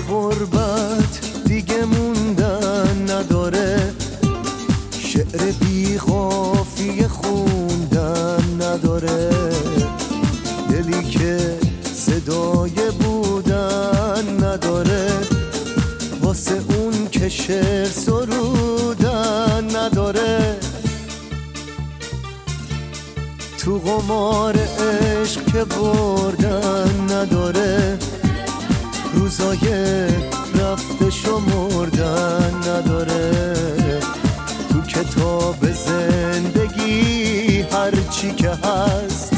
غربت دیگه موندن نداره، شعر بی قافیه خوندن نداره، دلی که صدای بودن نداره، واسه اون که شعر سرودن نداره. تو قمار عشق که بردن نداره، روزای رفته شمردن نداره، تو کتاب زندگی هرچی که هست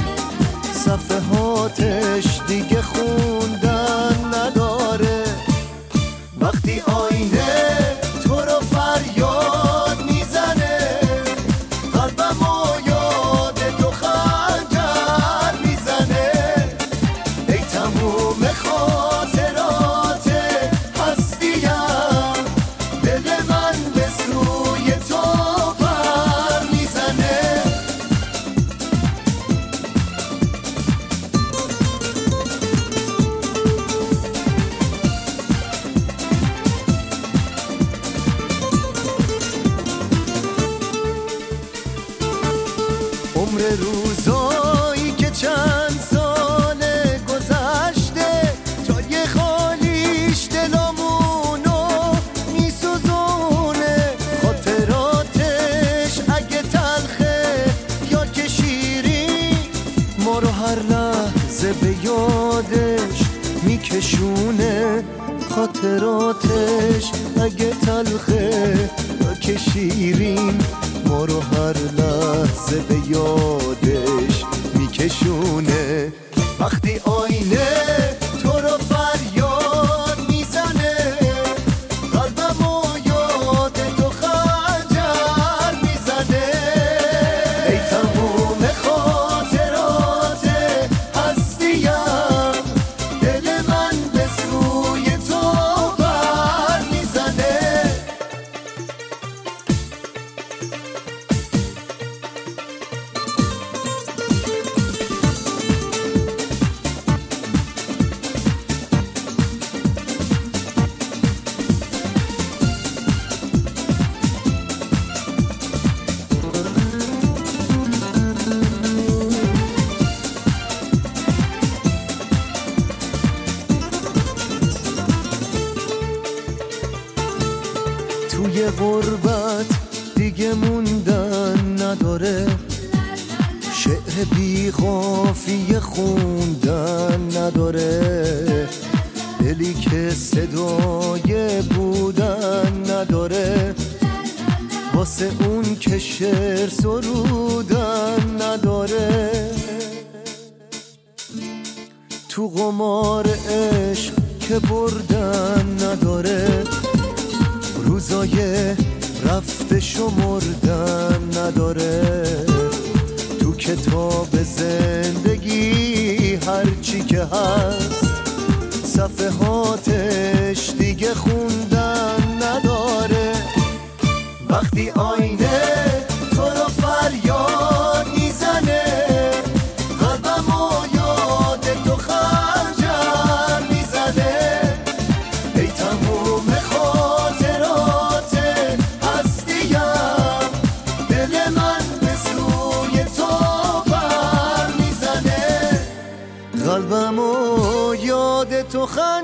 صفحاتش دیگه خوندن نداره. وقتی آینه تو رو فریاد میزنه، قلبمو یاد تو خنجر میزنه، ای تموم خاطرات هستیم، دل من به سوی تو پر میزنه. عمر روزایی که چند سال گذشته، جای خالیش دلامونو میسوزونه، خاطراتش اگه تلخه یا که شیرین، ما رو هر لحظه به یادش میکشونه، خاطراتش اگه تلخه یا که شیرین، ما رو هر لحظه به یادش میکشونه. وقتی آینه تو رو فریاد میزنه، قلبمو یاد تو خنجر میزنه، ای تموم خاطرات هستیم، دل من به سوی تو پر میزنه. توی غربت دیگه موندن نداره، شعر بی قافیه خوندن نداره، دلی که صدای بودن نداره، واسه اون که شعر سرودن نداره. تو قمار عشق که بردن نداره، روزای رفته شمردن نداره، تو کتاب زندگی هرچی که هست صفحاتش دیگه خوندن نداره. وقتی آینه تو رو فریاد میزنه، قلبمو یاد تو خنجر میزنه، ای تموم خاطرات هستیم، دل من به سوی تو پر میزنه، قلبمو یاد تو خنجر